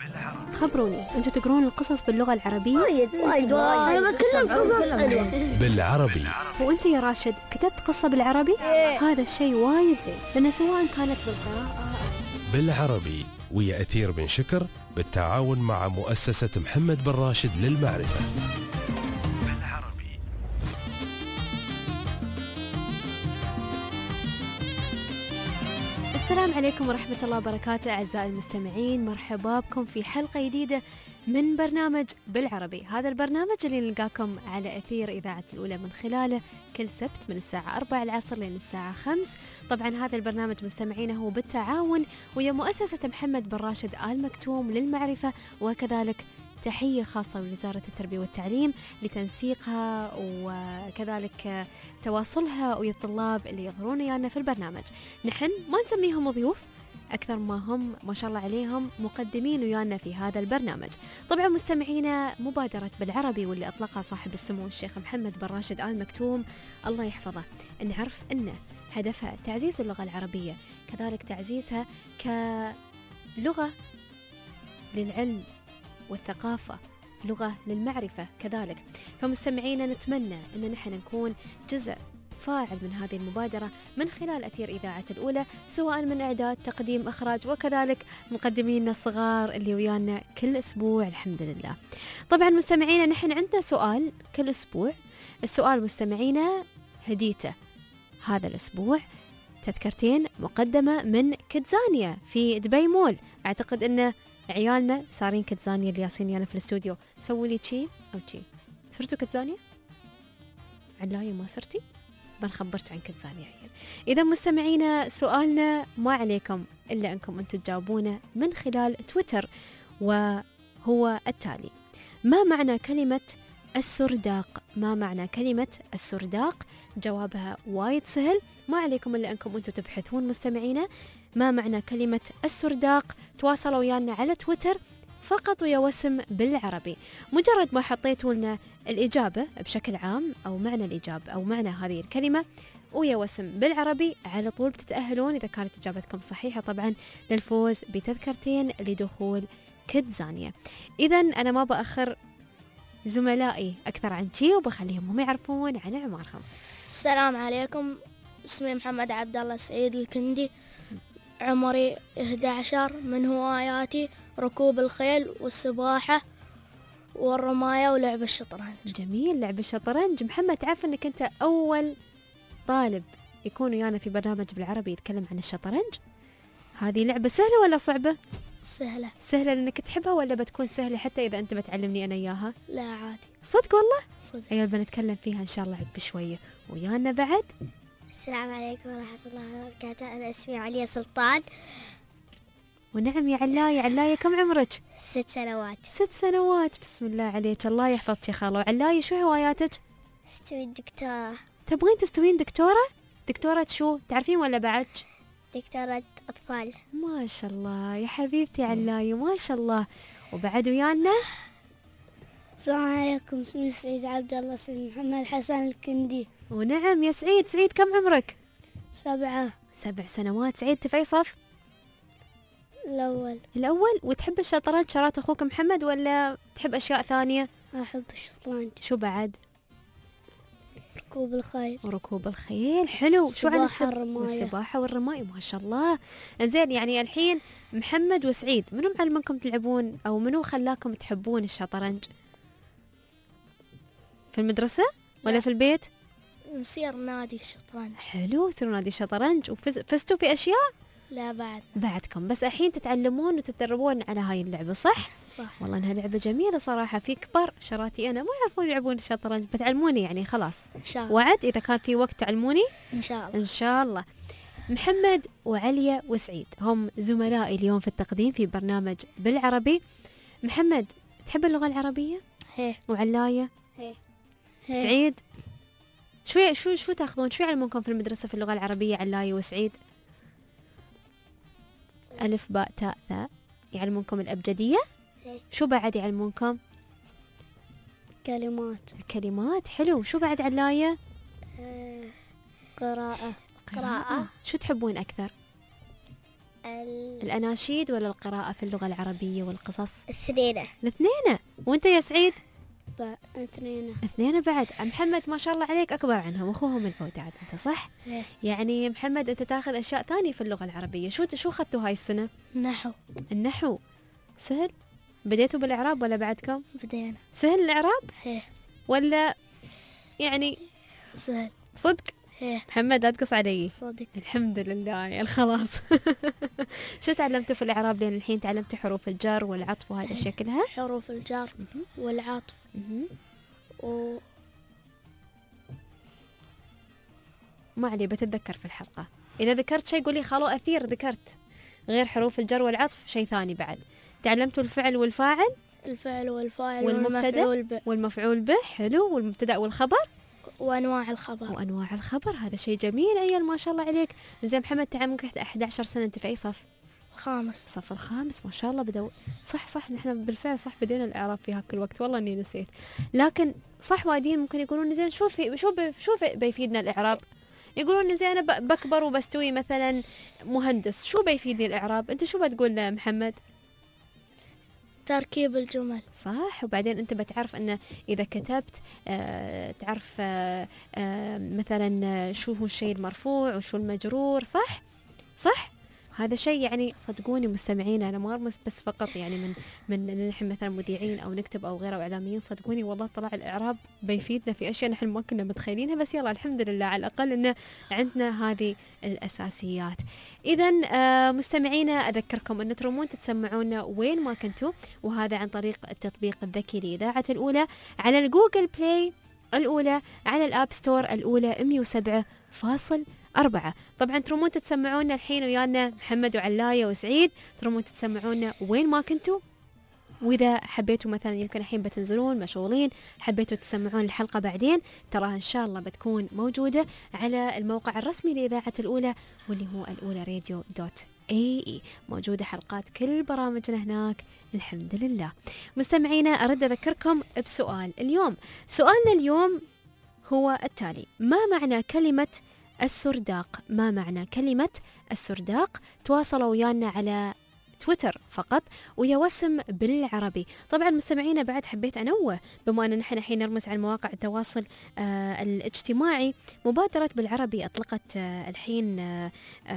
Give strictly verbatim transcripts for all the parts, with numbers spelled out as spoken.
خبروني، أنتوا تقرون القصص باللغة العربية؟ وايد وايد أنا بتكلم قصص حلوة بالعربي. وأنت يا راشد كتبت قصة بالعربي؟ إيه. هذا الشيء وايد زين، لأن سواء كانت بالقراءة بالعربي ويا أثير بن شكر بالتعاون مع مؤسسة محمد بن راشد للمعرفة. بالعربي. السلام عليكم ورحمة الله وبركاته أعزائي المستمعين، مرحبا بكم في حلقة جديدة من برنامج بالعربي. هذا البرنامج اللي نلقاكم على أثير إذاعة الأولى من خلاله كل سبت من الساعة أربعة العصر لين الساعة خمس. طبعا هذا البرنامج مستمعينه هو بالتعاون ويا مؤسسة محمد بن راشد آل مكتوم للمعرفة، وكذلك تحية خاصة لوزارة التربية والتعليم لتنسيقها وكذلك تواصلها ويا الطلاب اللي يظهرون ويانا في البرنامج. نحن ما نسميهم ضيوف أكثر ما هم ما شاء الله عليهم مقدمين ويانا في هذا البرنامج. طبعا مستمعينا، مبادرة بالعربي واللي أطلقها صاحب السمو الشيخ محمد بن راشد آل مكتوم الله يحفظه، نعرف أن هدفها تعزيز اللغة العربية، كذلك تعزيزها كلغة للعلم والثقافة، لغة للمعرفة كذلك. فمستمعينا نتمنى أن نحن نكون جزء فاعل من هذه المبادرة من خلال أثير إذاعة الأولى، سواء من إعداد، تقديم، إخراج، وكذلك مقدمينا الصغار اللي ويانا كل أسبوع الحمد لله. طبعا مستمعينا نحن عندنا سؤال كل أسبوع. السؤال مستمعينا هديته هذا الأسبوع تذكرتين مقدمة من كيدزانيا في دبي مول. أعتقد أن عيالنا صارين كيدزانيا اللي ياسين يانا في الاستوديو. سووا لي شي أو شي، صرتوا كيدزانيا؟ علاية ما صرتي؟ بنخبرت عن كيدزانيا عيال. إذا مستمعينا سؤالنا ما عليكم إلا أنكم أنتم تجاوبونه من خلال تويتر، وهو التالي: ما معنى كلمة السرداق؟ ما معنى كلمة السرداق؟ جوابها وايد سهل، ما عليكم إلا أنكم أنتم تبحثون مستمعينا ما معنى كلمة السرداق. تواصلوا ويانا على تويتر فقط ويا وسم بالعربي. مجرد ما حطيتوا لنا الإجابة بشكل عام أو معنى الإجابة أو معنى هذه الكلمة ويا وسم بالعربي، على طول بتتأهلون إذا كانت إجابتكم صحيحة طبعا للفوز بتذكرتين لدخول كيدزانيا. إذا أنا ما بأخر زملائي أكثر عن شي وبخليهم هم يعرفون عن أعمارهم. السلام عليكم، اسمي محمد عبد الله سعيد الكندي، عمري أحد عشر. من هواياتي ركوب الخيل والسباحة والرماية ولعب الشطرنج. جميل، لعب الشطرنج. محمد، تعرف أنك أنت أول طالب يكون ويانا في برنامج بالعربي يتكلم عن الشطرنج؟ هذه لعبة سهلة ولا صعبة؟ سهلة. سهلة لأنك تحبها ولا بتكون سهلة حتى إذا أنت بتعلمني أنا إياها؟ لا عادي. صدق والله؟ صدق. أيوة بنتكلم فيها إن شاء الله عقب شوية. ويانا بعد السلام عليكم ورحمة الله وبركاته، أنا اسمي عليا سلطان. ونعم يا علاية. علاية كم عمرك؟ ست سنوات. ست سنوات، بسم الله عليك، الله يحفظك يا خالة. وعلاية شو هواياتك؟ استوي الدكتورة. تبغين تستوين دكتورة؟ دكتورة شو؟ تعرفين ولا بعد؟ دكتورة أطفال. ما شاء الله يا حبيبتي علاية، ما شاء الله. وبعد ويانا السلام عليكم، اسمي سعيد عبد الله، اسمي محمد حسن الكندي. ونعم يا سعيد. سعيد كم عمرك؟ سبعة. سبع سنوات. سعيد في أي صف؟ الأول. الأول. وتحب الشطرنج شرات أخوك محمد ولا تحب أشياء ثانية؟ أحب الشطرنج. شو بعد؟ ركوب الخيل. وركوب الخيل، حلو. شو عن السباحة والرماية. والسباحة والرماية، ما شاء الله. زين، يعني الحين محمد وسعيد منو معلمكم تلعبون أو منو خلاكم تحبون الشطرنج؟ في المدرسة ولا لا. في البيت؟ نصير نادي الشطرنج. حلو، تصيروا نادي الشطرنج. وفزتوا في أشياء؟ لا بعد. بعدكم، بس الحين تتعلمون وتتدربون على هاي اللعبة، صح؟ صح. والله انها لعبة جميلة صراحة. في كبار شراتي انا ما يعرفون يلعبون الشطرنج، بتعلموني يعني خلاص. إن شاء الله. وعد اذا كان في وقت تعلموني إن شاء الله. ان شاء الله. محمد وعليا وسعيد هم زملائي اليوم في التقديم في برنامج بالعربي. محمد، تحب اللغة العربية؟ هي. وعلاية؟ هي. سعيد شو شو شو تاخذون؟ شو يعلمونكم في المدرسة في اللغة العربية علاية وسعيد؟ ألف باء تاء ثاء، يعلمونكم الأبجدية؟ هي. شو بعد يعلمونكم؟ كلمات. الكلمات، حلو. شو بعد علاية؟ آه. قراءة. قراءة. شو تحبون أكثر؟ ال... الأناشيد ولا القراءة في اللغة العربية والقصص؟ اثنين. الاثنين. وانت يا سعيد؟ ب... اثنين. اثنين بعد. محمد ما شاء الله عليك أكبر عنهم، أخوهم الأوداد أنت صح؟ إيه. يعني محمد أنت تاخذ أشياء ثانية في اللغة العربية. شو شو أخذتوا هاي السنة؟ نحو. النحو. سهل؟ بديتوا بالإعراب ولا بعدكم؟ بدينا. سهل الإعراب؟ إيه. ولا يعني سهل. صدق؟ إيه. محمد لا تقص علي. صدق. الحمد لله يعني خلاص. شو تعلمتوا في الإعراب لين الحين؟ تعلمتوا حروف الجر والعطف وهاي الأشياء كلها؟ حروف الجر والعطف و ما علي بتتذكر في الحلقة. إذا ذكرت شيء قولي خلو أثير ذكرت غير حروف الجر والعطف شيء ثاني بعد. تعلمتوا الفعل والفاعل الفعل والفاعل والمبتدأ والمفعول به والمفعول به. حلو. والمبتدأ والخبر وأنواع الخبر. وأنواع الخبر. هذا شيء جميل عيال ما شاء الله عليك. زين محمد تعلمك أحد عشر سنة أنت في أي صف؟ الخامس. الصف الخامس ما شاء الله. بدو صح صح نحن بالفعل صح بدينا الإعراب في هاك الوقت والله إني نسيت. لكن صح وادين ممكن يقولون زين شو في شو بي شو في بيفيدنا الإعراب؟ يقولون زين أنا بكبر وبستوي مثلا مهندس، شو بيفيدني الإعراب؟ أنت شو بتقول محمد؟ تركيب الجمل. صح. وبعدين أنت بتعرف أن إذا كتبت آه تعرف آه آه مثلا شو هو الشيء المرفوع وشو المجرور. صح صح. هذا شيء يعني صدقوني مستمعين أنا ما أرمس بس فقط يعني من من نحن مثلا مذيعين أو نكتب أو غيره أو إعلاميين. صدقوني والله طلع الإعراب بيفيدنا في أشياء نحن ما كنا متخيلينها. بس يلا الحمد لله على الأقل إنه عندنا هذه الأساسيات. إذا آه مستمعينا أذكركم أن ترمون تتسمعونا وين ما كنتوا، وهذا عن طريق التطبيق الذكي لإذاعة الأولى على الجوجل بلاي الأولى، على الآب ستور الأولى مية وسبعة فاصل أربعة. طبعا ترمون تتسمعونا الحين ويانا محمد وعلاية وسعيد. ترمون تتسمعونا وين ما كنتوا. وإذا حبيتوا مثلا يمكن الحين بتنزلون مشغولين حبيتوا تسمعون الحلقة بعدين، تراها إن شاء الله بتكون موجودة على الموقع الرسمي لإذاعة الأولى واللي هو الأولى راديو دوت اي اي. موجودة حلقات كل برامجنا هناك الحمد لله. مستمعينا أرد أذكركم بسؤال اليوم. سؤالنا اليوم هو التالي: ما معنى كلمة السرداق؟ ما معنى كلمة السرداق؟ تواصلوا ويانا على تويتر فقط ويا وسم بالعربي. طبعا مستمعينا بعد حبيت أنوه بما أن نحن الحين نرمز على مواقع التواصل آه الاجتماعي، مبادرة بالعربي أطلقت آه الحين آه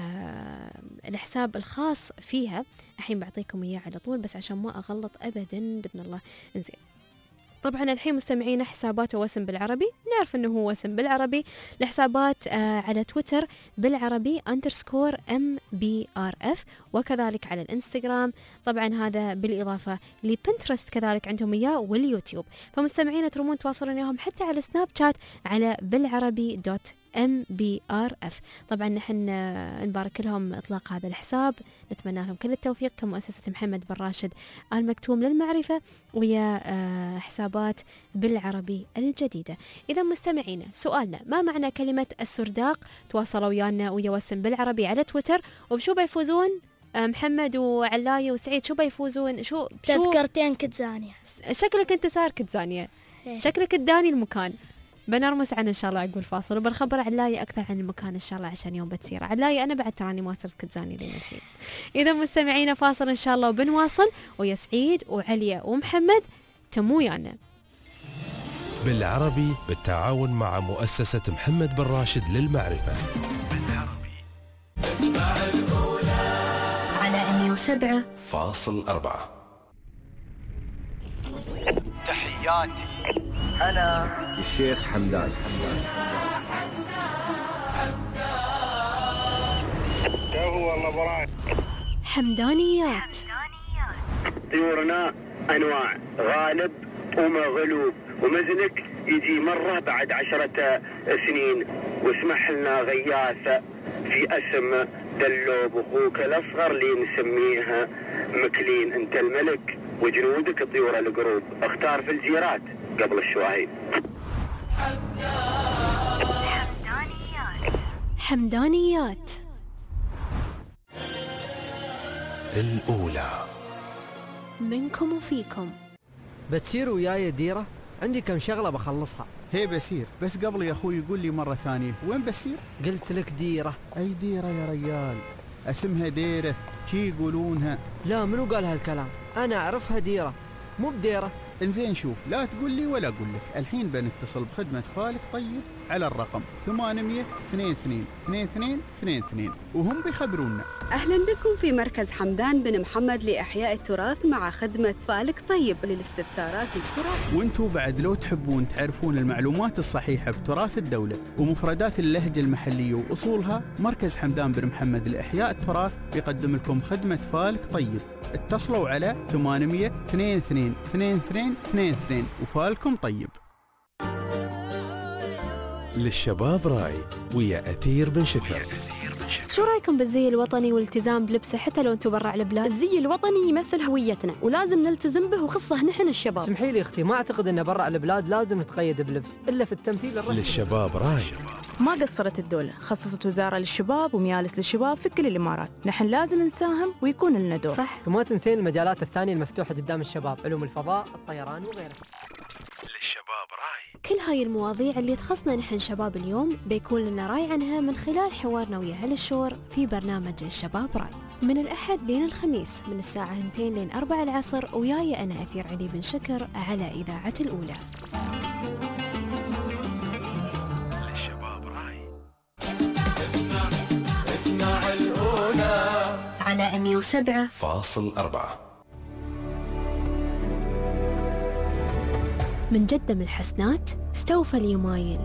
آه الحساب الخاص فيها. الحين بعطيكم إياه على طول بس عشان ما أغلط أبدا بإذن الله. إنزين طبعا الحين مستمعين حسابات وسم بالعربي، نعرف انه هو وسم بالعربي. الحسابات آه على تويتر بالعربي اندرسكور ام بي ار اف، وكذلك على الانستغرام. طبعا هذا بالاضافه لبنترست كذلك عندهم اياه واليوتيوب. فمستمعين ترمون تواصلون وياهم حتى على سناب شات على بالعربي دوت ام بي ار اف. طبعا نحن نبارك لهم اطلاق هذا الحساب، نتمنى لهم كل التوفيق كمؤسسه محمد بن راشد آل مكتوم للمعرفه ويا آه حسابات بالعربي الجديده. اذا مستمعينا سؤالنا: ما معنى كلمه السرداق؟ تواصلوا ويانا ويا وسم بالعربي على تويتر. وبشو بيفوزون آه محمد وعلاية وسعيد؟ شو بيفوزون؟ شو تذكرتين كتزانيه. شكلك انت صار كتزانيه، شكلك اداني المكان. بنرمس عن إن شاء الله عقب الفاصل وبنخبر علاية أكثر عن المكان إن شاء الله عشان يوم بتصير. علاية أنا بعد تراني ما صرت كتزاني لين الحين. إذا مستمعينا فاصل إن شاء الله وبنواصل ويا سعيد وعليا ومحمد تمو ويانا. بالعربي بالتعاون مع مؤسسة محمد بن راشد للمعرفة. بالعربي اسمع الأولى على مية وسبعة فاصل أربعة. تحياتي أنا الشيخ حمدان. هو اللبران حمدانيات. طيورنا أنواع غالب ومغلوب ومزنك يجي مرة بعد عشرة سنين، واسمح لنا غياث في اسم دلوب أخوك الأصغر اللي نسميها مكلين. أنت الملك وجنودك طيور القروب، اختار في الجيرات قبل الشواهين. حمدانيات. حمدانيات الأولى. منكم وفيكم. بتصير وياي ديرة؟ عندي كم شغلة بخلصها. هي بسير، بس قبل يا أخوي يقول لي مرة ثانية وين بسير؟ قلت لك ديرة. أي ديرة يا ريال؟ اسمها ديرة شي يقولونها. لا منو قال هالكلام؟ أنا أعرفها ديرة مو بديرة. انزين شوف، لا تقول لي ولا أقول لك، الحين بنتصل بخدمة فالك طيب على الرقم ثمانمية اثنين اثنين اثنين اثنين اثنين اثنين وهم بيخبرونا. أهلا بكم في مركز حمدان بن محمد لإحياء التراث مع خدمة فالك طيب للاستفسارات التراث. وانتوا بعد لو تحبون تعرفون المعلومات الصحيحة بتراث الدولة ومفردات اللهجة المحلية وأصولها، مركز حمدان بن محمد لإحياء التراث بيقدم لكم خدمة فالك طيب. اتصلوا على ثمانمية اثنين اثنين اثنين اثنين اثنين اثنين وفالكم طيب. للشباب راي ويا أثير بن شكر. شو رايكم بالزي الوطني والالتزام بلبسه حتى لو انتم برا على البلاد؟ الزي الوطني يمثل هويتنا ولازم نلتزم به، وخصه نحن الشباب. اسمحي لي اختي، ما اعتقد ان برا على البلاد لازم نتقيد بلبس الا في التمثيل الرسمي. للشباب راي. ما قصرت الدولة، خصصت وزارة للشباب وميالس للشباب في كل الإمارات. نحن لازم نساهم ويكون لنا دور. صح، وما تنسين المجالات الثانية المفتوحة قدام الشباب، علوم الفضاء، الطيران وغيرها. للشباب راي. كل هاي المواضيع اللي تخصنا نحن شباب اليوم بيكون لنا راي عنها من خلال حوارنا ويا هل الشور في برنامج الشباب راي من الأحد لين الخميس من الساعة اثنتين لين أربعة العصر، وياي أنا أثير علي بن شكر على إذاعة الأولى. للشباب راي. اسمع الأولى على مية وسبعة فاصل أربعة. من جدة الحسنات استوفى اليمايل.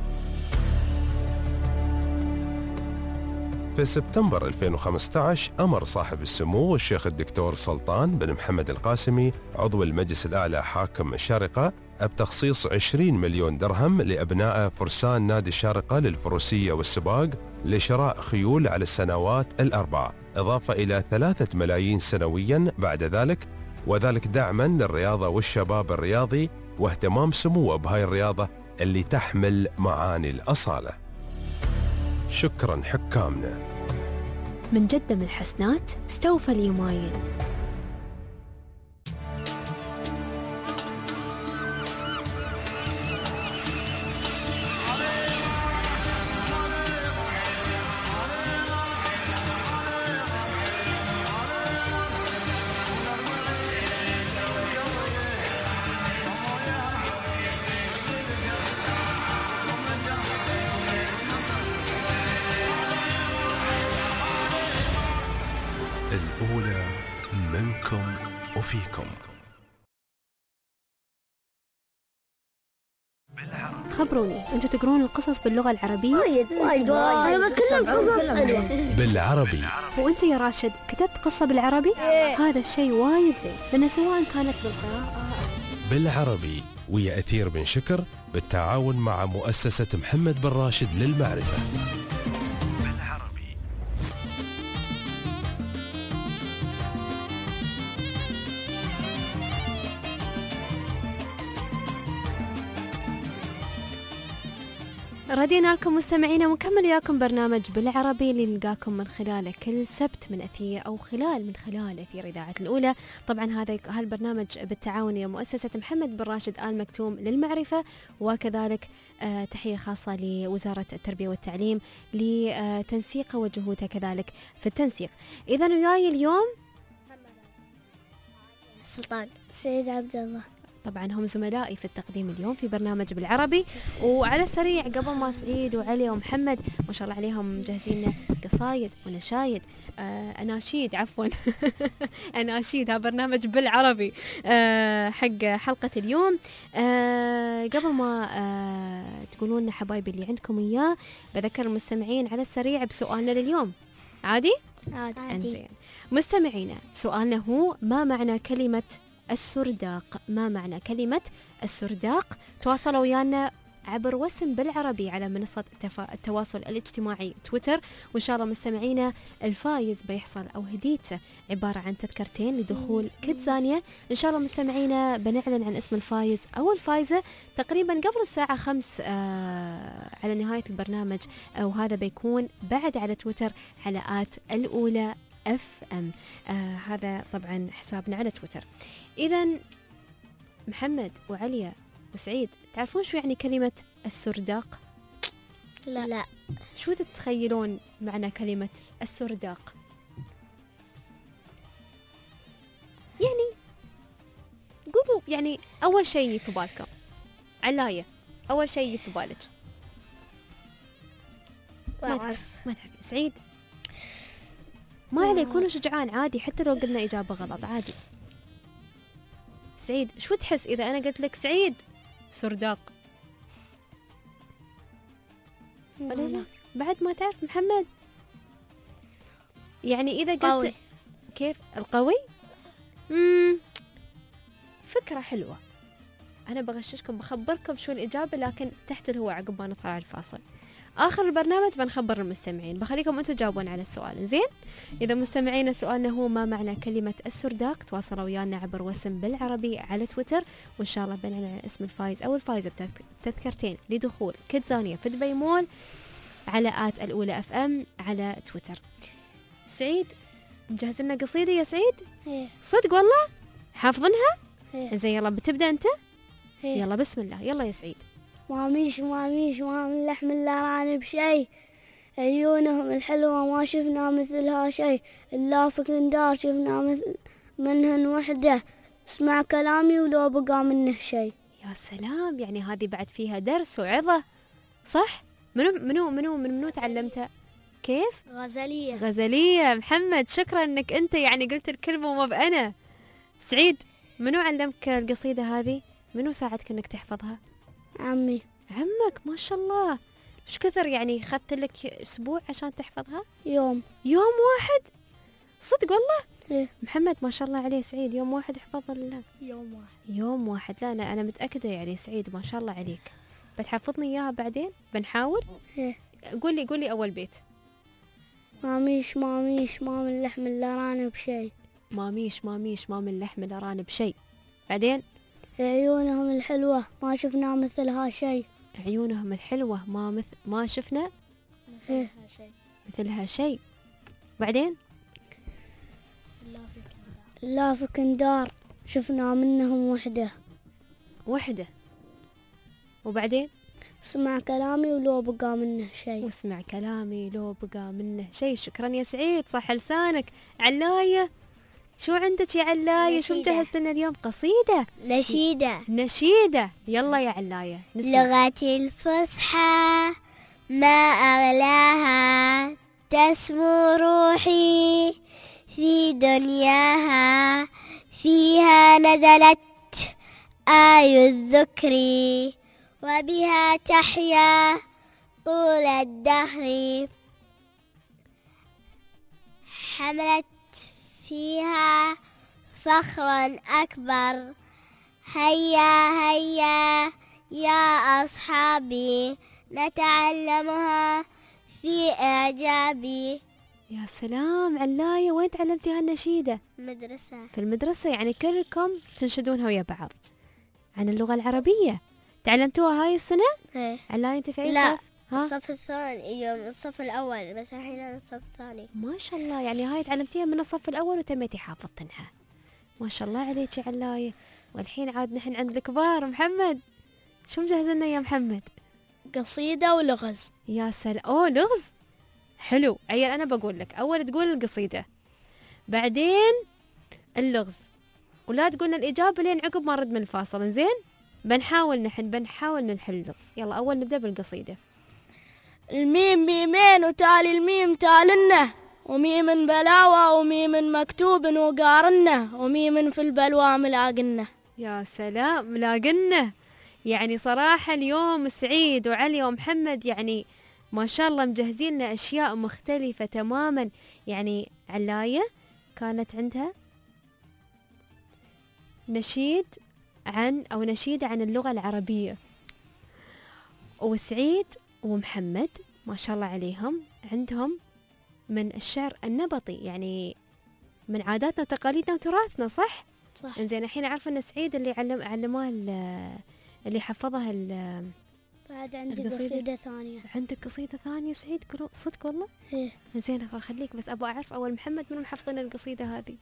في سبتمبر ألفين وخمسة عشر أمر صاحب السمو الشيخ الدكتور سلطان بن محمد القاسمي عضو المجلس الأعلى حاكم الشارقة بتخصيص عشرين مليون درهم لأبناء فرسان نادي الشارقة للفروسية والسباق لشراء خيول على السنوات الأربع، إضافة إلى ثلاثة ملايين سنويا بعد ذلك، وذلك دعما للرياضة والشباب الرياضي واهتمام سموه بهاي الرياضة اللي تحمل معاني الأصالة. شكرا حكامنا. من جدة من الحسنات استوفى اليمايل. الأولى منكم وفيكم. خبروني، أنتوا تقرون القصص باللغة العربية؟ وايد وايد أنا بتكلم قصص حلوة بالعربي. وأنت يا راشد كتبت قصة بالعربي؟ إيه. هذا الشيء وايد زين، لأن سواء كانت بالقراءة بالعربي ويا أثير بن شكر بالتعاون مع مؤسسة محمد بن راشد للمعرفة. ردينا لكم مستمعينا ونكمل وياكم برنامج بالعربي اللي نلقاكم من خلاله كل سبت من أثير أو خلال من خلال أثير إذاعة الأولى. طبعا هذا هالبرنامج بالتعاون مع مؤسسة محمد بن راشد آل مكتوم للمعرفة، وكذلك آه تحية خاصة لوزارة التربية والتعليم لتنسيقه وجهودها كذلك في التنسيق. إذا وياي اليوم سلطان سيد عبد الله، طبعا هم زملائي في التقديم اليوم في برنامج بالعربي. وعلى السريع قبل ما سعيد وعلي ومحمد ما شاء الله عليهم مجهزين قصايد ونشايد آه أناشيد عفوا أناشيد، ها برنامج بالعربي آه حق حلقة اليوم. آه قبل ما آه تقولون حبايبي اللي عندكم إياه، بذكر المستمعين على السريع بسؤالنا لليوم. عادي؟ عادي. انزين مستمعينا، سؤالنا هو ما معنى كلمة السرداق؟ ما معنى كلمة السرداق؟ تواصلوا ويانا عبر وسم بالعربي على منصة التواصل الاجتماعي تويتر، وإن شاء الله مستمعينا الفايز بيحصل أو هديته عبارة عن تذكرتين لدخول كيدزانيا. إن شاء الله مستمعينا بنعلن عن اسم الفايز أو الفايزة تقريبا قبل الساعة خمس آه على نهاية البرنامج، وهذا بيكون بعد على تويتر على آت الأولى اف ام. آه هذا طبعا حسابنا على تويتر. إذا محمد وعليا وسعيد، تعرفون شو يعني كلمة السرداق؟ لا لا. شو تتخيلون معنى كلمة السرداق؟ يعني أول شيء يجي في بالكم؟ علاية، أول شيء يجي في بالك؟ ما تعرف ما تعرف سعيد؟ ما عليه، كونوا شجعان عادي، حتى لو قلنا إجابة غلط عادي. سعيد شو تحس إذا أنا قلت لك سعيد سرداق؟ ولا لا؟ بعد ما تعرف محمد؟ يعني إذا قلت قوي. كيف القوي؟ مم. فكرة حلوة. أنا بغششكم بخبركم شو الإجابة، لكن تحت الهواء عقب ما نطلع الفاصل. آخر البرنامج بنخبر المستمعين، بخليكم أنتم تجاوبون على السؤال. زين؟ إذا مستمعين سؤالنا هو ما معنى كلمة السرداق، تواصلوا ويانا عبر وسم بالعربي على تويتر، وإن شاء الله بنعلن اسم الفايز أو الفايزة بتذكرتين لدخول كيدزانيا في دبي مول على آت الأولى أف أم على تويتر. سعيد مجهز لنا قصيدة يا سعيد؟ إيه. صدق والله؟ حافظنها؟ إيه. زين يلا بتبدأ أنت؟ إيه. يلا بسم الله، يلا يا سعيد. ماميش ماميش ما من لحم لا راني بشي، عيونهم الحلوة ما شفنا مثلها شي، إلا في كندار شفنا مثل منهن وحدة، اسمع كلامي ولو بقى منه شي. يا سلام، يعني هذه بعد فيها درس وعظة صح؟ منو منو منو من منو تعلمتها؟ كيف؟ غزلية. غزلية. محمد شكرا انك انت يعني قلت الكلمة وما بأنا. سعيد منو علمك القصيدة هذه؟ منو ساعدك انك تحفظها؟ عمي. عمك ما شاء الله. ايش كثر يعني خذت لك اسبوع عشان تحفظها؟ يوم. يوم واحد؟ صدق والله؟ إيه. محمد ما شاء الله عليه سعيد، يوم واحد حفظ ال... يوم واحد. يوم واحد. لا لا انا متأكدة يعني سعيد ما شاء الله عليك. بتحفظني اياها بعدين؟ بنحاول؟ إيه. قولي قولي اول بيت. ماميش ماميش ما من لحم لا راني بشي. ماميش ماميش ما من لحم لا راني بشي. بعدين؟ عيونهم الحلوة ما شفنا مثلها شي. عيونهم الحلوة ما مثل ما شفنا إيه. مثلها شيء. بعدين؟ لا في كندار شفنا منهم وحدة. وحدة. وبعدين؟ اسمع كلامي ولو بقى منه شيء. واسمع كلامي لو بقى منه شيء. شكرا يا سعيد، صح لسانك. علاية شو عندك يا علاية؟ شو مجهزت لنا اليوم؟ قصيدة؟ نشيدة. نشيدة. يلا يا علاية نسمع. لغتي الفصحى ما أغلاها، تسمو روحي في دنياها، فيها نزلت آي الذكر، وبها تحيا طول الدهر، حملت فيها فخرا أكبر، هيا هيا يا أصحابي نتعلمها في إعجابي. يا سلام علاية، وين تعلمتي هالنشيدة؟ مدرسة. في المدرسة، يعني كلكم تنشدونها ويا بعض عن اللغة العربية. تعلمتوها هاي السنة؟ ايه. علاية انت في أي لا صف؟ ها؟ الصف الثاني، يوم الصف الأول، بس الحين أنا الصف الثاني. ما شاء الله، يعني هاي تعلمتيها من الصف الأول وتميتي حافظتنها. ما شاء الله عليك يا علاية. والحين عاد نحن عند الكبار. محمد شو مجهز لنا يا محمد؟ قصيدة ولغز. يا سلام. أوه لغز حلو. عيال أنا بقول لك أول تقول القصيدة، بعدين اللغز، ولا تقولنا الإجابة لين عقب ما نرد من الفاصل. زين بنحاول نحن بنحاول ننحل اللغز. يلا أول نبدأ بالقصيدة. الميم ميمين وتالي الميم تالنه، وميم بلاوة وميم مكتوب وقارنه، وميم في البلوى ملاقنه. يا سلام ملاقنه. يعني صراحة اليوم سعيد وعلي ومحمد يعني ما شاء الله مجهزين لنا أشياء مختلفة تماما. يعني علاية كانت عندها نشيد عن أو نشيد عن اللغة العربية، وسعيد ومحمد ما شاء الله عليهم عندهم من الشعر النبطي، يعني من عاداتنا وتقاليدنا وتراثنا. صح؟ صح. إنزين الحين أعرف أن سعيد اللي علم علماه اللي حفظها. بعد عندي القصيدة. قصيدة ثانية. عندك قصيدة ثانية سعيد؟ قولوا صدق والله؟ ايه. زين خليك بس أبغى أعرف أول محمد منو محفظنا القصيدة هذه؟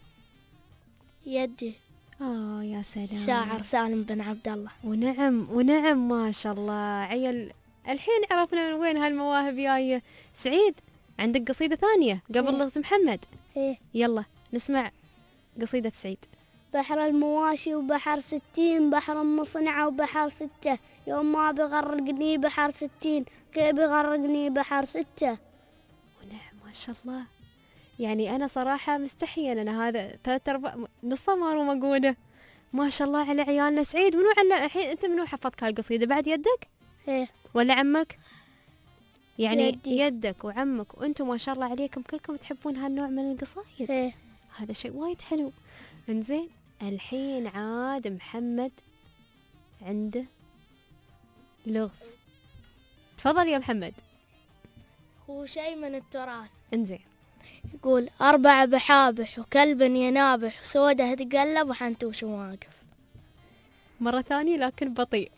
يدي. آه يا سلام. شاعر سالم بن عبد الله. ونعم ونعم ما شاء الله. عيل الحين عرفنا من وين هالمواهب جاية. سعيد عندك قصيدة ثانية قبل إيه. لغز محمد؟ ايه. يلا نسمع قصيدة سعيد. بحر المواشي وبحر ستين، بحر المصنعة وبحر ستة، يوم ما بيغرقني بحر ستين كيف بيغرقني بحر ستة. ونعم ما شاء الله. يعني أنا صراحة مستحية أنا هذا ثلاث أرباع نصها ما أقوله. ما شاء الله على عيالنا. سعيد منو على الحين أنت منو حفظك هالقصيدة؟ بعد يدك؟ إيه. ولا عمك؟ يعني يدي. يدك وعمك وأنتم ما شاء الله عليكم كلكم تحبون هالنوع من القصايد. إيه. هذا شيء وايد حلو. انزين الحين عاد محمد عنده لغز. تفضل يا محمد. هو شيء من التراث. انزين. يقول أربع بحابح وكلب ينابح وسودة تقلب وحنتوش واقف. مرة ثانية لكن بطيء.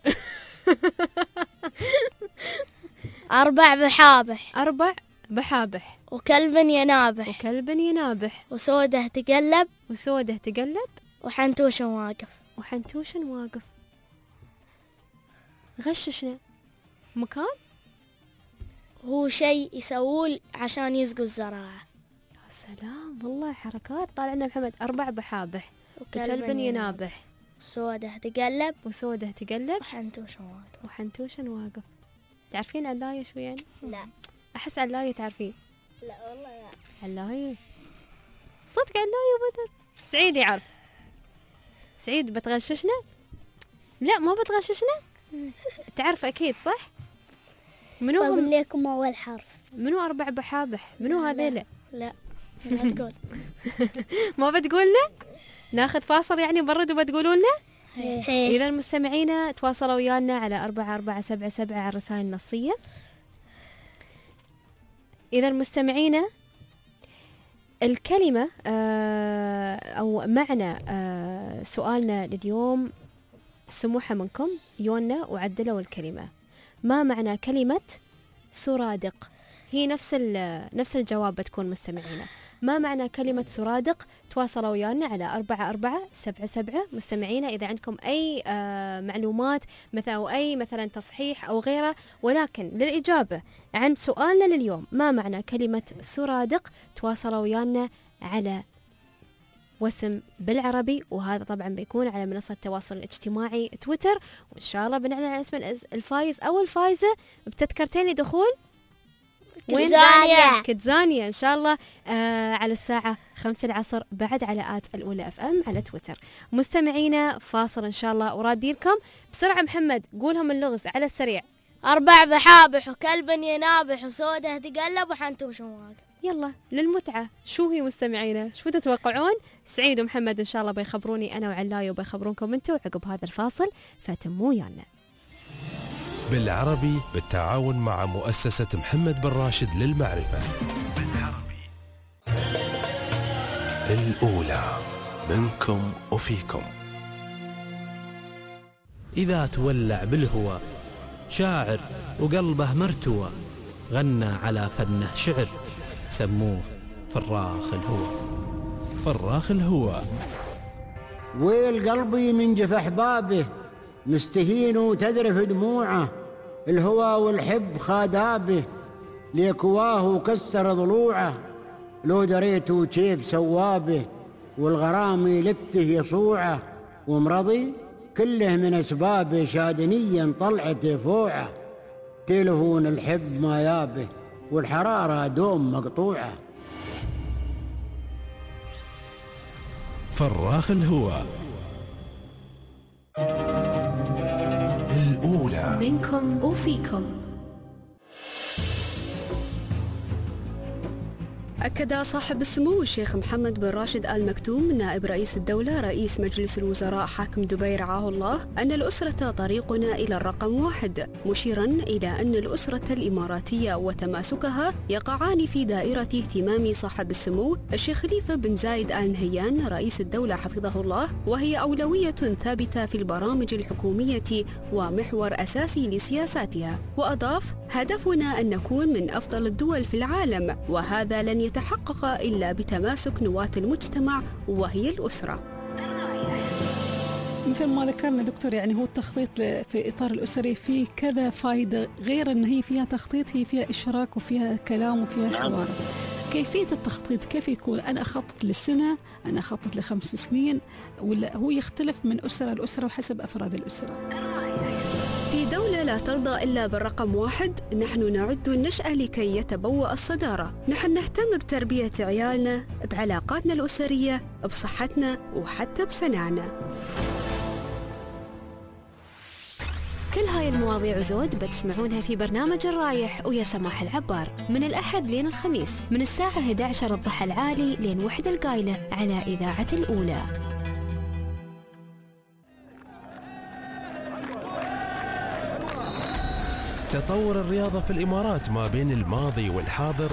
أربع بحابح. أربع بحابح وكلب ينابح وكلب ينابح وسودة تقلب وسودة تقلب وحنتوش واقف. وحنتوش واقف. غششنا مكان. هو شيء يسووه عشان يسقوا الزراعة. يا سلام والله حركات. طالعنا محمد. أربع بحابح وكلب ينابح وسودة تقلب وسودة تقلب وحنتوش واقف. وحنتوش واقف. تعرفين علاية شو يعني؟ لا. أحس علاية تعرفين. لا والله لا. علاية صدق علاية بدر. سعيد يعرف. سعيد بتغششنا؟ لا ما بتغششنا. تعرف أكيد صح؟ منو بقول لكم أول حرف. منو أربع بحابح؟ منو هذيلا؟ لا ما تقول. ما بتقول لنا؟ ناخذ فاصل يعني برد وبتقولوا لنا؟ إذا المستمعين تواصلوا ويانا على أربعة أربعة سبعة سبعة على الرسائل النصية. إذا المستمعين الكلمة أو معنى سؤالنا لليوم سموحة منكم يونا وعدلوا الكلمة. ما معنى كلمة سرادق؟ هي نفس نفس الجواب بتكون مستمعينا. ما معنى كلمة سرادق؟ تواصلوا ويانا على أربعة أربعة سبعة سبعة مستمعينا إذا عندكم أي آه معلومات مثلا أو أي مثلا تصحيح أو غيره. ولكن للإجابة عن سؤالنا لليوم ما معنى كلمة سرادق تواصلوا ويانا على وسم بالعربي. وهذا طبعا بيكون على منصة التواصل الاجتماعي تويتر. وإن شاء الله بنعلن عن اسم الفايز أو الفايزة بتذكرتين لدخول كتزانيا. كتزانيا إن شاء الله آه على الساعة خمسة العصر بعد على آت الأولى أف أم على تويتر. مستمعينا فاصل إن شاء الله وراديلكم بسرعة. محمد قولهم اللغز على السريع. أربع بحابح وكلب ينابح وسودة تقلب وحنتوش واقف. يلا للمتعة شو هي مستمعينا؟ شو تتوقعون؟ سعيد ومحمد إن شاء الله بيخبروني أنا وعلاي وبيخبرونكم أنتوا عقب هذا الفاصل فتموا ويانا. بالعربي بالتعاون مع مؤسسة محمد بن راشد للمعرفة. بالعربي الأولى منكم وفيكم. إذا تولع بالهوى شاعر وقلبه مرتوى غنى على فنه شعر سموه فراخ الهوى. فراخ الهوى. ويل قلبي من جف أحبابه مستهين وتذرف دموعه الهوى والحب خادابه ليكواه وكسر ضلوعه لو دريتوا كيف سوابه والغرام لته يصوعه ومرضي كله من أسبابه شادنيا طلعته فوعه تلهون الحب ما يابه والحرارة دوم مقطوعة. فراخ الهوى الأولى منكم وفيكم. أكد صاحب السمو الشيخ محمد بن راشد آل مكتوم نائب رئيس الدولة رئيس مجلس الوزراء حاكم دبي رعاه الله أن الأسرة طريقنا إلى الرقم واحد، مشيرا إلى أن الأسرة الإماراتية وتماسكها يقعان في دائرة اهتمام صاحب السمو الشيخ خليفة بن زايد آل نهيان رئيس الدولة حفظه الله، وهي أولوية ثابتة في البرامج الحكومية ومحور أساسي لسياساتها. وأضاف: هدفنا أن نكون من أفضل الدول في العالم، وهذا لن يتحقق إلا بتماسك نواة المجتمع وهي الأسرة. مثل ما ذكرنا دكتور، يعني هو التخطيط في إطار الأسري فيه كذا فائدة، غير أن هي فيها تخطيط، هي فيها إشراك وفيها كلام وفيها حوار. كيفية التخطيط كيف يكون؟ أنا أخطط للسنة، أنا أخطط لخمس سنين، ولا هو يختلف من أسرة لأسرة وحسب أفراد الأسرة؟ في دولة لا ترضى إلا بالرقم واحد، نحن نعد النشأة لكي يتبوأ الصدارة. نحن نهتم بتربية عيالنا، بعلاقاتنا الأسرية، بصحتنا وحتى بسنعنا. كل هاي المواضيع وزود بتسمعونها في برنامج الرايح ويا سماح العبار من الأحد لين الخميس من الساعة إحدى عشرة الضحى العالي لين وحدة القايلة على إذاعة الأولى. تطور الرياضة في الإمارات ما بين الماضي والحاضر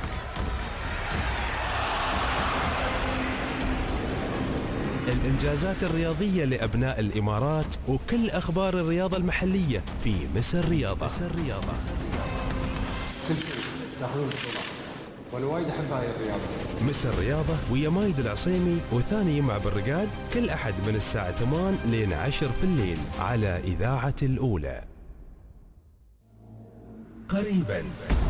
الإنجازات الرياضية لأبناء الإمارات وكل أخبار الرياضة المحلية في مصر رياضة. مصر رياضة كل سنة تاخذون بطولة وأنا وايد أحب هاي الرياضة. مصر رياضة ويا مايد العصيمي وثاني يمع بالرقاد كل أحد من الساعة ثمان لين عشر في الليل على إذاعة الأولى. قريبا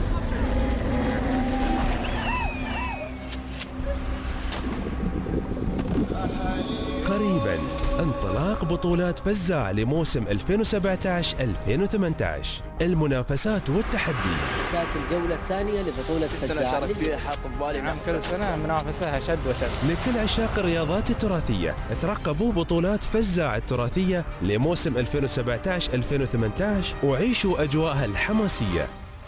قريبا انطلاق بطولات فزاع لموسم ألفين وسبعة عشر ألفين وثمانية عشر. المنافسات والتحدي. ساعة الجولة الثانية لبطولة فزاع. شارك فيها حاط ببالي نعم كل سنة منافسة شد وشد. لكل عشاق الرياضات التراثية ترقبوا بطولات فزاع التراثية لموسم ألفين وسبعة عشر ألفين وثمانية عشر وعيشوا أجواءها الحماسية.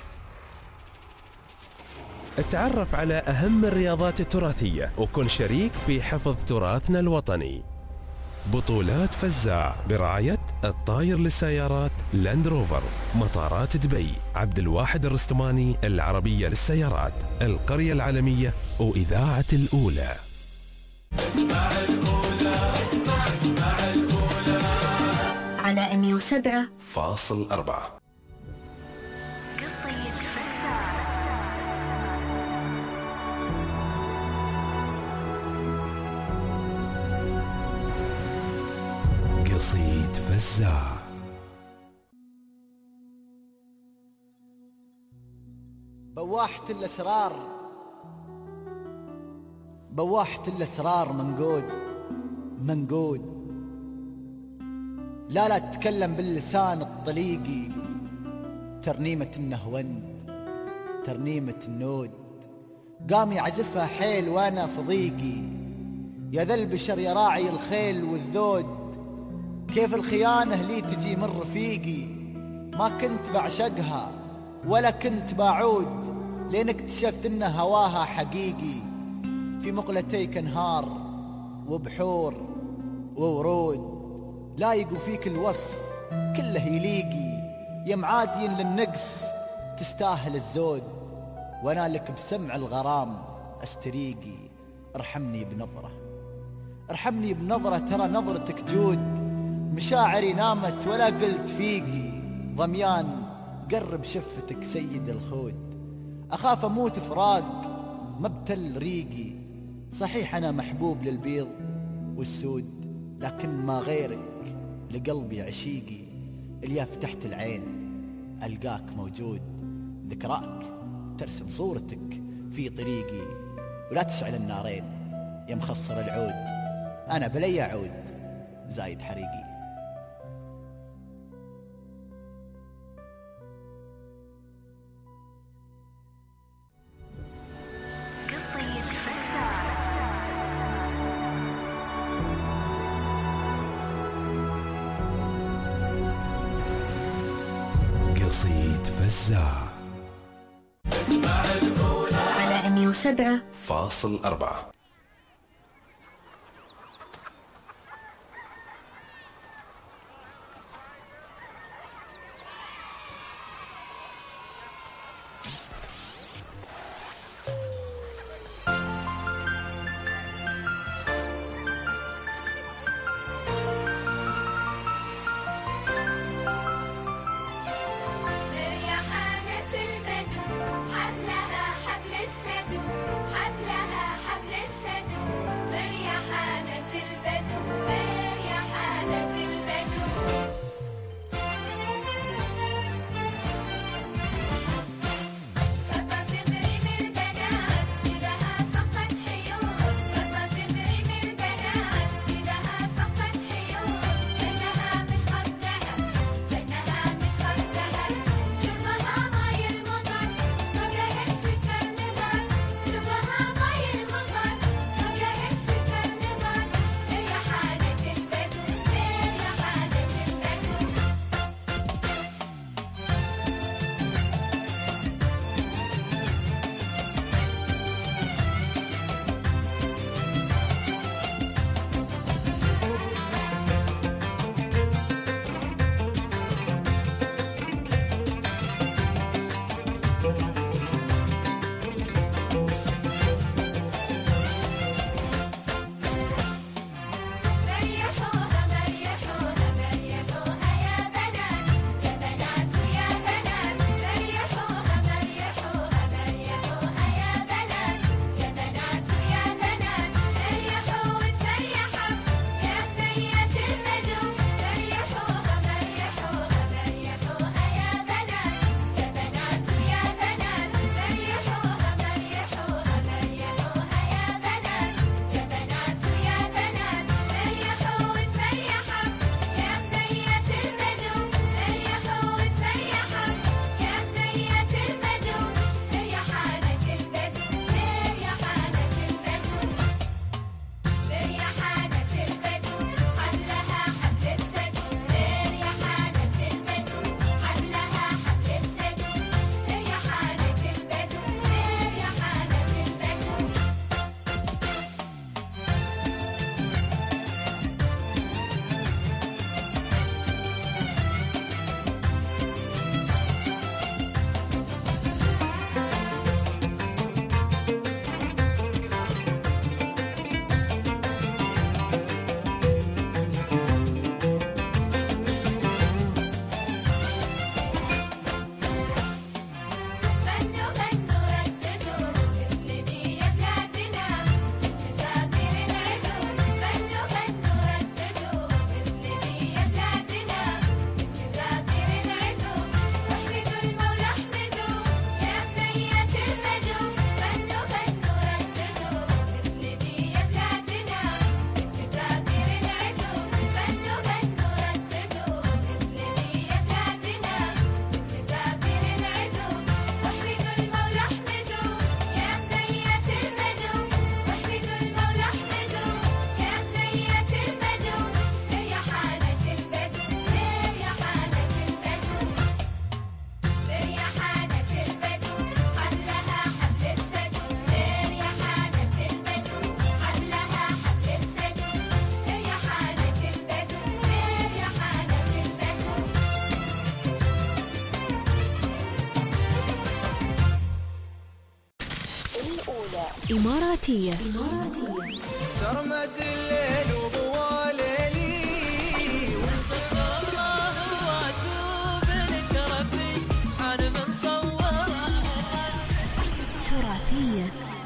اتعرف على أهم الرياضات التراثية وكن شريك في حفظ تراثنا الوطني. بطولات فزاع برعاية الطاير للسيارات لاند روفر، مطارات دبي، عبد الواحد الرستماني، العربية للسيارات، القرية العالمية وإذاعة الأولى. اسمع الأولى اسمع اسمع الأولى على مئة وسبعة فاصل أربعة. قصيد فزاع. بواحة الأسرار بواحة الأسرار منقود منقود لا لا تتكلم باللسان الطليقي، ترنيمة النهوند ترنيمة النود، قام يعزفها حيل وانا في ضيقي، يا ذا البشر يا راعي الخيل والذود، كيف الخيانة لي تجي من رفيقي، ما كنت بعشقها ولا كنت بعود، لين اكتشفت ان هواها حقيقي، في مقلتيك انهار وبحور وورود، لايق فيك الوصف كله يليقي، يا معادي للنقص تستاهل الزود، وانا لك بسمع الغرام استريقي، ارحمني بنظرة ارحمني بنظرة، ترى نظرتك جود، مشاعري نامت ولا قلت فيقي، ضميان قرب شفتك سيد الخود، أخاف أموت فراق مبتل ريقي، صحيح أنا محبوب للبيض والسود، لكن ما غيرك لقلبي عشيقي، اللي فتحت العين ألقاك موجود، ذكراك ترسم صورتك في طريقي، ولا تشعل النارين يا مخصر العود، أنا بلي أعود زايد حريقي. قصيد فزاع. اسمع الأولى على مئة وسبعة فاصل أربعة. حبلها حبل السدو حبلها حبل إماراتية. سرمد الليل وبواليلي واستغفر الله واتوب لك ربي سبحان من صور. تراثية.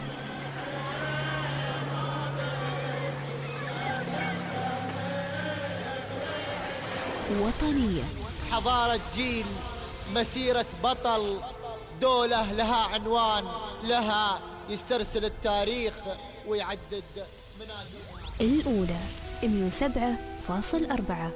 وطنية. حضارة جيل، مسيرة بطل، دولة لها عنوان، لها يسترسل التاريخ ويعدد منازلها. الأولى مئة وسبعة فاصلة أربعة.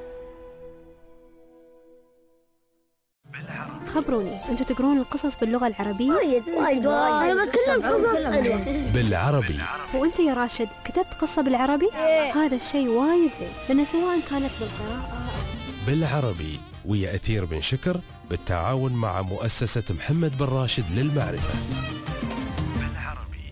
خبروني، أنتوا تقرون القصص باللغة العربية؟ وايد وايد أنا بتكلم قصص حلوة بالعربي. وأنت يا راشد كتبت قصة بالعربي؟ إيه. هذا الشيء وايد زين، لأن سواء كانت بالقراءة بالعربي ويا أثير بن شكر بالتعاون مع مؤسسة محمد بن راشد للمعرفة. بالعربي.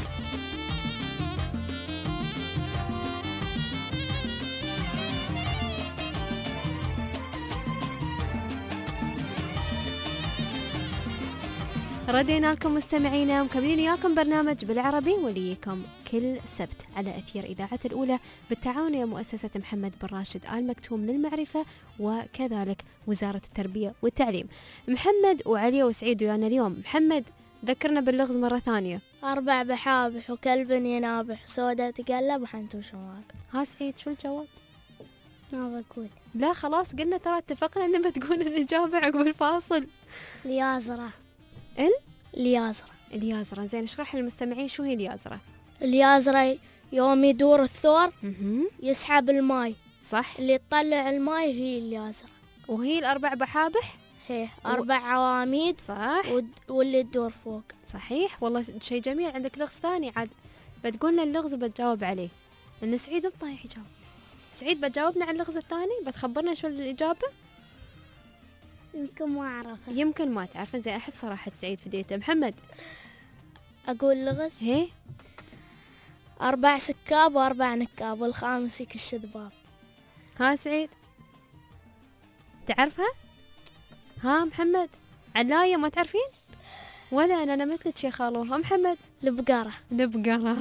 ردينا لكم مستمعينا ومكملين إياكم برنامج بالعربي وليكم كل سبت على أثير إذاعة الأولى بالتعاون مع مؤسسة محمد بن راشد آل مكتوم للمعرفة وكذلك وزارة التربية والتعليم. محمد وعلي وسعيد ويانا اليوم. محمد ذكرنا باللغز مرة ثانية. أربع بحابح وكلب ينابح سودة تقلب وحنتو شمال. ها سعيد شو الجواب؟ ما بقول. لا خلاص قلنا ترى اتفقنا إن بتقول الإجابة عقب الفاصل. اليازرة. ال اليازرة. اليازرة. زين اشرح للمستمعين شو هي اليازرة؟ اليازرة يوم يدور الثور مهم. يسحب الماي. صح. اللي تطلع الماي هي اليازرة. وهي الأربع بحابح؟ هي أربع و... عواميد. صح. ود... واللي تدور فوق. صحيح والله شيء جميل. عندك لغز ثاني عاد بتقول لنا اللغز وبتجاوب عليه لأن سعيد مطايح يجاوب. سعيد بتجاوبنا عن اللغز الثاني؟ بتخبرنا شو الإجابة؟ يمكن ما أعرف. يمكن ما تعرفين. زين أحب صراحة سعيد في ديته. محمد أقول لغز؟ هي أربع سكاب وأربع نكاب والخامس يكش ذباب. ها سعيد تعرفها؟ ها محمد علاية ما تعرفين؟ ولا أنا أنا مثلك يا خالو. ها محمد البقرة. البقرة.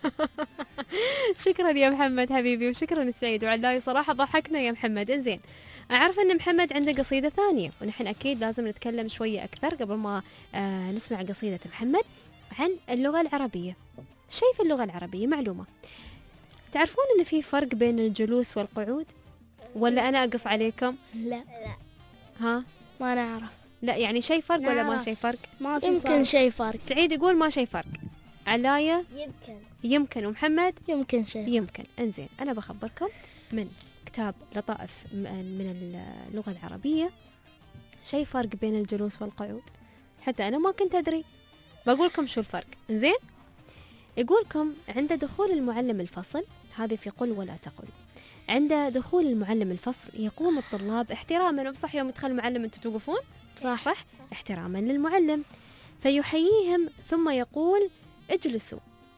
شكرا يا محمد حبيبي وشكرا سعيد وعلاية صراحة ضحكنا يا محمد. انزين أعرف أن محمد عنده قصيدة ثانية ونحن أكيد لازم نتكلم شوية أكثر قبل ما آه نسمع قصيدة محمد عن اللغة العربية. شيء في اللغة العربية معلومة. تعرفون أن في فرق بين الجلوس والقعود؟ ولا أنا أقص عليكم؟ لا لا. ها ما نعرف. لا يعني شيء فرق ولا ما شيء فرق؟ ما في يمكن فرق. شيء فرق. سعيد يقول ما شيء فرق. علاية يمكن. يمكن. ومحمد يمكن شيء. يمكن. انزين أنا بخبركم من كتاب لطائف من اللغة العربية شيء فرق بين الجلوس والقعود. حتى أنا ما كنت أدري. بقولكم شو الفرق. زين يقولكم عند دخول المعلم الفصل، هذه في قل ولا تقل، عند دخول المعلم الفصل يقوم الطلاب احتراما. وبصح يوم يدخل المعلم انتم توقفون صح صح احتراما للمعلم فيحييهم ثم يقول اجلسوا.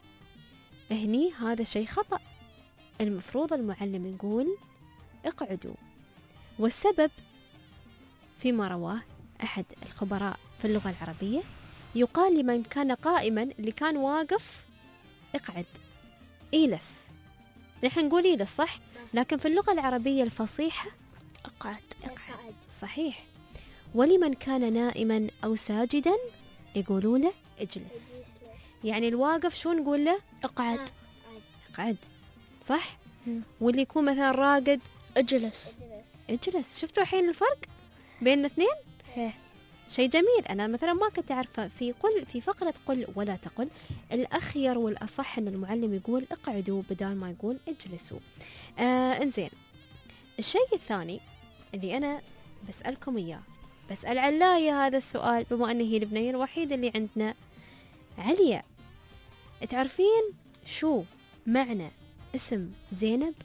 هني هذا شيء خطأ. المفروض المعلم يقول اقعدوا. والسبب فيما رواه أحد الخبراء في اللغة العربية يقال لمن كان قائما اللي كان واقف اقعد اجلس. نحن نقول اجلس صح لكن في اللغة العربية الفصيحة اقعد اقعد صحيح. ولمن كان نائما أو ساجدا يقولون له اجلس. يعني الواقف شو نقول له؟ اقعد اقعد صح. واللي يكون مثلا راقد اجلس اجلس. شفتوا الحين الفرق بين الاثنين؟ هي. شيء جميل. أنا مثلا ما كنت أعرفه. في قل في فقرة قل ولا تقل الأخير والأصح أن المعلم يقول اقعدوا بدال ما يقول اجلسوا. آه انزين الشيء الثاني اللي أنا بسألكم إياه بسأل علاية هذا السؤال بما أنه هي البنية الوحيدة اللي عندنا. عليا تعرفين شو معنى اسم زينب؟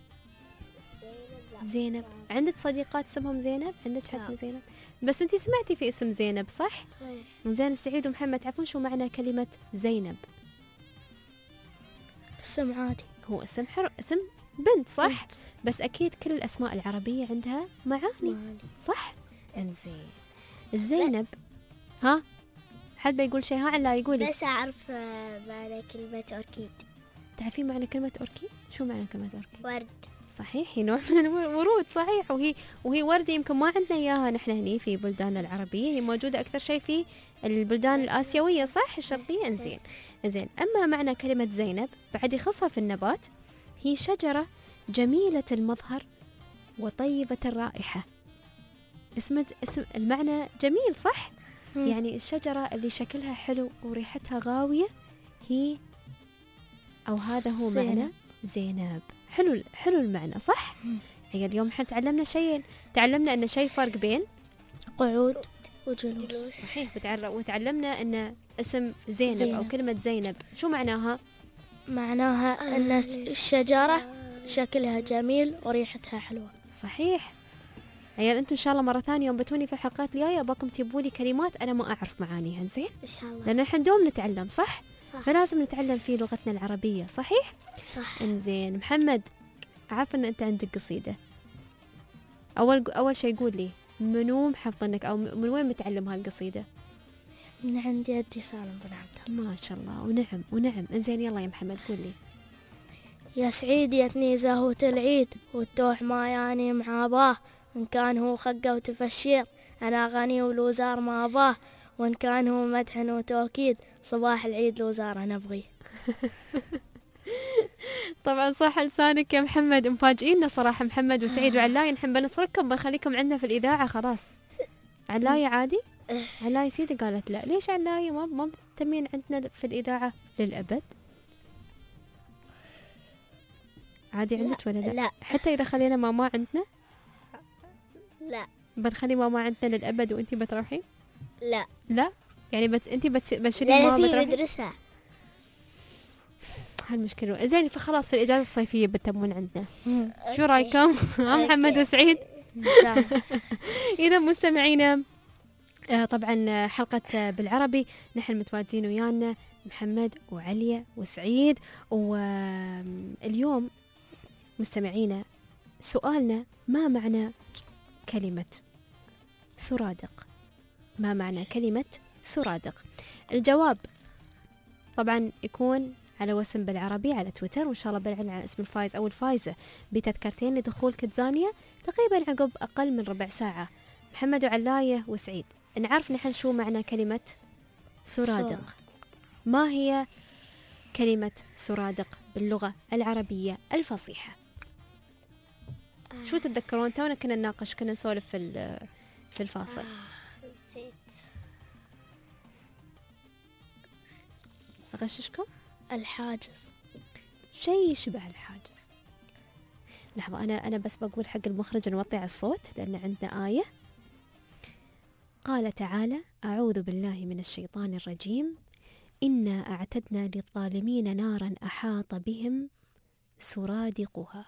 زينب. عندك صديقات اسمهم زينب؟ عندك حد اسمه زينب؟ بس انتي سمعتي في اسم زينب صح؟ زين سعيد ومحمد تعرفون شو معنى كلمة زينب؟ اسم عادي. هو اسم حر اسم بنت صح؟ بنت. بس أكيد كل الأسماء العربية عندها معاني صح؟ انزين الزينب ها حد بيقول شيء؟ ها علا يقولي. بس أعرف آه، معنى كلمة أوركيد. تعرفين معنى كلمة أوركيد؟ شو معنى كلمة أوركيد؟ ورد. صحيح، هي نوع من الورود. صحيح، وهي وهي وردة يمكن ما عندنا إياها نحن هني في بلداننا العربية، هي موجودة أكثر شيء في البلدان الآسيوية صح الشرقية. إنزين إنزين أما معنى كلمة زينب بعد يخصها في النبات، هي شجرة جميلة المظهر وطيبة الرائحة. اسم اسم المعنى جميل صح؟ مم. يعني الشجرة اللي شكلها حلو وريحتها غاوية هي أو هذا هو زينب. معنى زينب. حلو حلو المعنى صح؟ هي اليوم احنا تعلمنا شيئين، تعلمنا أن شيء فرق بين قعود وجلوس. صحيح، وتعر- وتعلمنا أن اسم زينب, زينب أو كلمة زينب شو معناها؟ معناها أن الشجرة شكلها جميل وريحتها حلوة. صحيح. عيال انتم ان شاء الله مره ثانيه يوم بتوني في الحلقات الجايه باكم تجيبوا لي كلمات انا ما اعرف معانيها. زين ان شاء الله، لان احنا دوم نتعلم صح؟ صح. فلازم نتعلم في لغتنا العربيه. صحيح صح. انزين محمد، عارف ان انت عندك قصيده. اول اول شيء قول لي منو محفظنك او من وين متعلم هالقصيده؟ من عند يدي سالم بن عبد الله. ما شاء الله. ونعم ونعم. انزين يلا يا محمد قول لي. يا سعيد يا تنيزه وتلعيد والتوح ما يعني معاباه، إن كان هو خقة وتفشير أنا غني والوزار ما أباه، وإن كان هو مدح وتوكيد صباح العيد الوزارة نبغي. طبعا صح لسانك يا محمد، مفاجئيننا صراحة محمد وسعيد وعلاي. نحن بنصركم بنخليكم عندنا في الإذاعة خلاص. علاي عادي؟ علاي سيدي قالت لا. ليش علاي ما ما بتتمين عندنا في الإذاعة للأبد؟ عادي عندك ولا لا؟ لا. حتى إذا خلينا ماما عندنا؟ لا. بنخلي ماما عندنا للأبد وأنتي بتروحين؟ لا. لا؟ يعني بت... أنتي بتس... بتشيلين لا ماما في بتروحين؟ مدرسة. هالمشكلة. زين فخلاص في الإجازة الصيفية بتتمون عندنا. شو رايكم؟ محمد وسعيد؟ إذا مستمعينا آه طبعا حلقة بالعربي نحن متواجدين ويانا محمد وعليا وسعيد. واليوم مستمعينا سؤالنا ما معنى كلمة سرادق؟ ما معنى كلمة سرادق؟ الجواب طبعا يكون على وسم بالعربي على تويتر، وإن شاء الله بنعلن عن اسم الفايز أو الفايزة بتذكرتين لدخول كتزانية تقريبا عقب أقل من ربع ساعة. محمد وعلاية وسعيد نعرف نحن شو معنى كلمة سرادق. ما هي كلمة سرادق باللغة العربية الفصيحة؟ شو تتذكرون؟ تونا كنا نناقش كنا نسولف في في الفاصل. أغششكم؟ الحاجز. شيء يشبه الحاجز. لحظة أنا أنا بس بقول حق المخرج نوطي على الصوت لأن عندنا آية. قال تعالى: أعوذ بالله من الشيطان الرجيم، إنا أعتدنا للظالمين نارا أحاط بهم سرادقها.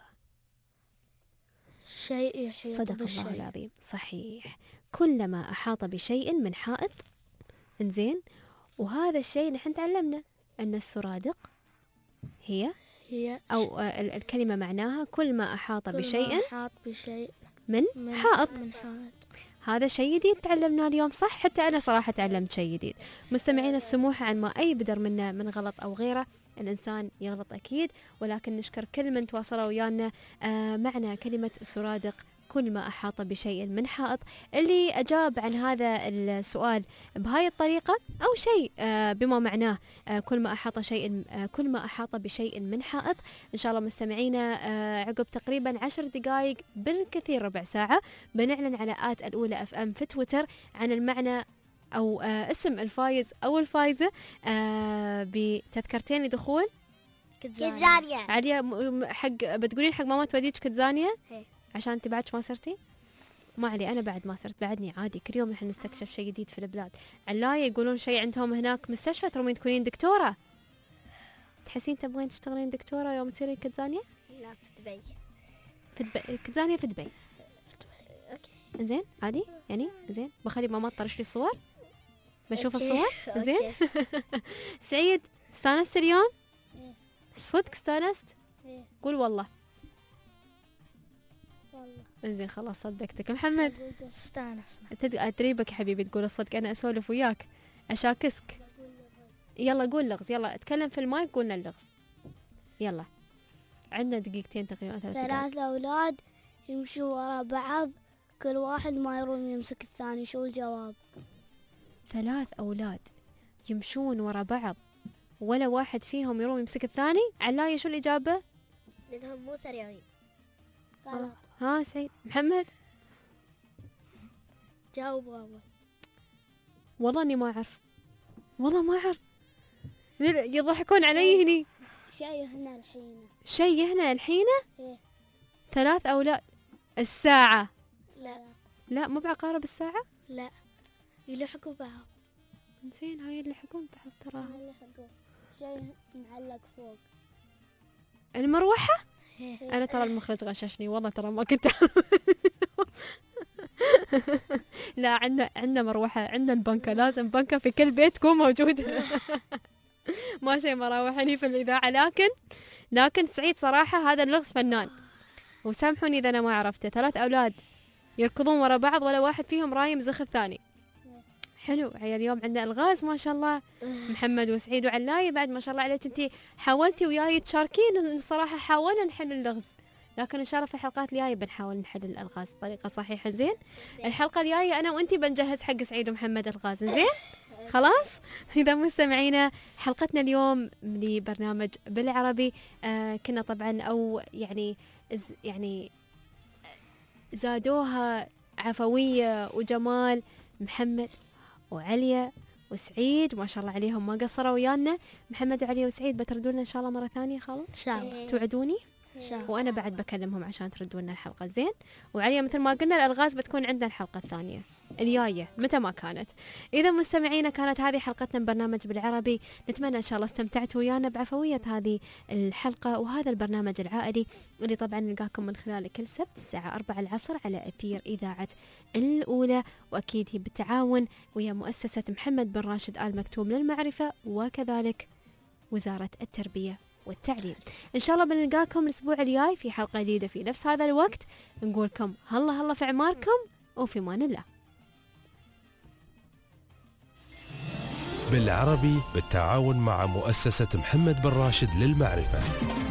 شيء يحيط صدق بالشيء. الله العظيم. صحيح، كلما أحاط بشيء من حائط. إنزين وهذا الشيء نحن تعلمنا أن السرادق هي هي أو آه الكلمة معناها كل ما أحاط كل بشيء ما أحاط بشيء من, من حائط. من حائط. هذا شيء جديد تعلمناه اليوم صح؟ حتى أنا صراحة تعلمت شيء جديد. مستمعين السموحة عن ما أي بدر منا من غلط أو غيره، الإنسان يغلط أكيد، ولكن نشكر كل من تواصلوا ويانا. آه معنى كلمة سرادق كل ما أحاط بشيء من حائط. اللي أجاب عن هذا السؤال بهاي الطريقة أو شيء آه بما معناه آه كل ما أحاط شيء آه كل ما أحاط بشيء من حائط. إن شاء الله مستمعينا آه عقب تقريبا عشر دقائق بالكثير ربع ساعة بنعلن على آت الأولى أف أم في تويتر عن المعنى أو آه اسم الفايز أو الفايزة آه بتذكرتين لدخول كتزانية. عليا حق بتقولين حق ماما توديك كتزانية هي. عشان انت بعد ما صرتي؟ ما علي انا بعد ما صرت بعدني عادي، كل يوم نحن نستكشف شيء جديد في البلاد. علاية يقولون شيء عندهم هناك مستشفى ترومين تكونين دكتورة. تحسين تبغين تشتغلين دكتورة يوم تصيرين كتزانية؟ لا في دبي. في دبي كتزانية في دبي. اوكي زين عادي يعني زين بخلي ماما تطرش لي الصور بشوف أوكي. الصور. زين أوكي. سعيد استانست اليوم؟ صدق استانست؟ إيه. قول والله. والله انزين خلاص صدقتك. محمد استانسنا. تد- ادريبك يا حبيبي تقول الصدق، انا اسولف وياك أشاكسك. يلا قول لغز، يلا اتكلم في المايك قولنا اللغز. يلا عندنا دقيقتين تقريبا. ثلاث أولاد يمشوا ورا بعض، كل واحد ما يروم يمسك الثاني، شو الجواب؟ ثلاث أولاد يمشون ورا بعض ولا واحد فيهم يروم يمسك الثاني. علاية شو الإجابة؟ لأنهم مو سريعين. آه. ها سعيد. محمد جاوب أول. والله اني ما اعرف، والله ما اعرف، يضحكون علي هني. شيء هنا الحين. شيء هنا الحين. إيه. ثلاث اولاد. الساعة. لا لا مو بعقارب الساعة. لا يلحقوا بعض. زين هاي يلحقون بعض تراها. يلحقوا شيء معلق فوق. المروحة. إيه. انا ترى المخرج غششني والله، ترى ما كنت لا عندنا عندنا مروحة، عندنا البنكة، لازم بنكة في كل بيت تكون موجودة. ما شيء مراوح هني في الإذاعة، لكن لكن سعيد صراحة هذا اللغز فنان، وسامحوني إذا أنا ما عرفته. ثلاث أولاد يركضون ورا بعض ولا واحد فيهم رايم زخ الثاني. حلو عيال، اليوم عندنا ألغاز ما شاء الله. محمد وسعيد وعلاية بعد ما شاء الله عليك، انتي حاولتي وياي تشاركين. الصراحة حاولنا نحل اللغز، لكن ان شاء الله في الحلقات الجايه بنحاول نحل الالغاز بطريقه صحيحه. زين الحلقه الجايه انا وانتي بنجهز حق سعيد ومحمد الغاز. زين خلاص. اذا مستمعينا حلقتنا اليوم لبرنامج بالعربي آه كنا طبعا او يعني يعني زادوها عفويه وجمال محمد وعليا وسعيد، ما شاء الله عليهم ما قصروا ويانا. محمد وعليا وسعيد بتردوا لنا ان شاء الله مره ثانيه خلاص ان شاء الله، توعدوني. وانا بعد بكلمهم عشان تردوا لنا الحلقه. زين وعليا مثل ما قلنا الالغاز بتكون عندنا الحلقه الثانيه الجايه متى ما كانت. اذا مستمعينا كانت هذه حلقتنا ببرنامج بالعربي، نتمنى ان شاء الله استمتعتوا ويانا بعفويه هذه الحلقه وهذا البرنامج العائلي اللي طبعا نلقاكم من خلاله كل سبت الساعه أربعة العصر على اثير اذاعه الاولى، واكيد هي بالتعاون ويا مؤسسه محمد بن راشد آل مكتوم للمعرفه وكذلك وزاره التربيه والتعليم. إن شاء الله بنلقاكم الأسبوع الجاي في حلقة جديدة في نفس هذا الوقت. نقولكم هلا هلا في عماركم وفي أمان الله. بالعربي بالتعاون مع مؤسسة محمد بن راشد للمعرفة.